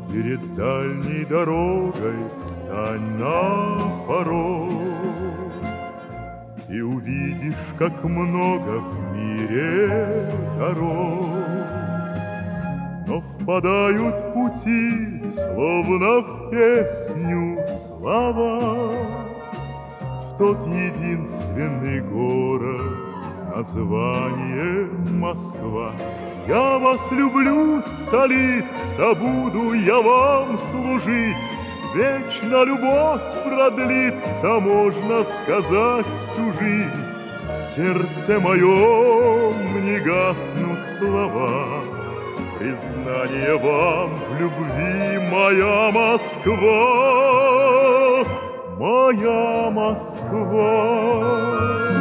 Перед дальней дорогой встань на порог и увидишь, как много в мире дорог. Но впадают пути, словно в песню слова, в тот единственный город с названием Москва. Я вас люблю, столица, буду я вам служить. Вечно любовь продлится, можно сказать, всю жизнь. В сердце моем не гаснут слова признание вам в любви, моя Москва, моя Москва.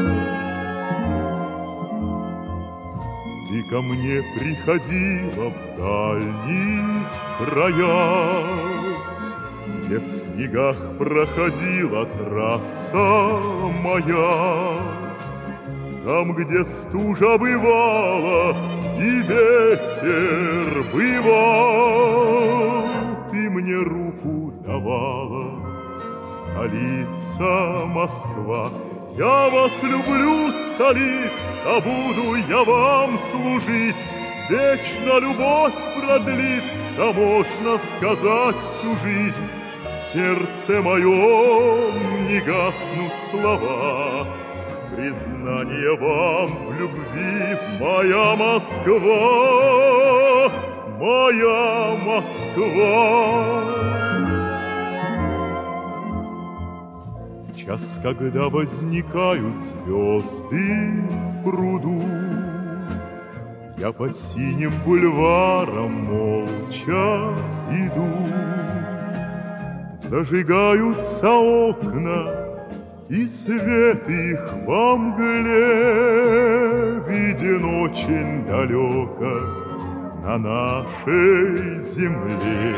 Ты ко мне приходила в дальние края, где в снегах проходила трасса моя. Там, где стужа бывала и ветер бывал, ты мне руку давала, столица Москва. Я вас люблю, столица, буду я вам служить. Вечно любовь продлится, можно сказать, всю жизнь. В сердце моем не гаснут слова признание вам в любви, моя Москва, моя Москва. В час, когда возникают звезды в пруду, я по синим бульварам молча иду. Зажигаются окна, и свет их во мгле виден очень далеко на нашей земле.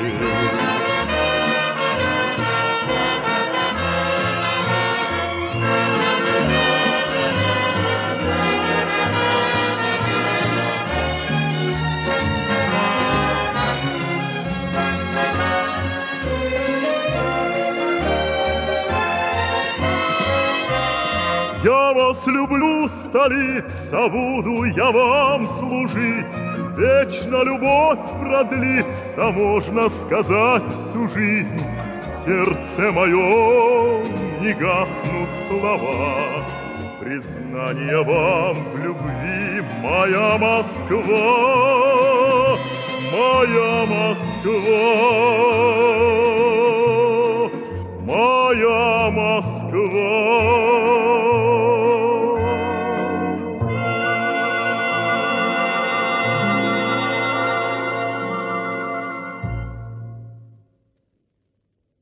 Я вас люблю, столица, буду я вам служить. Вечно любовь продлится, можно сказать, всю жизнь. В сердце моем не гаснут слова признание вам в любви, моя Москва, моя Москва.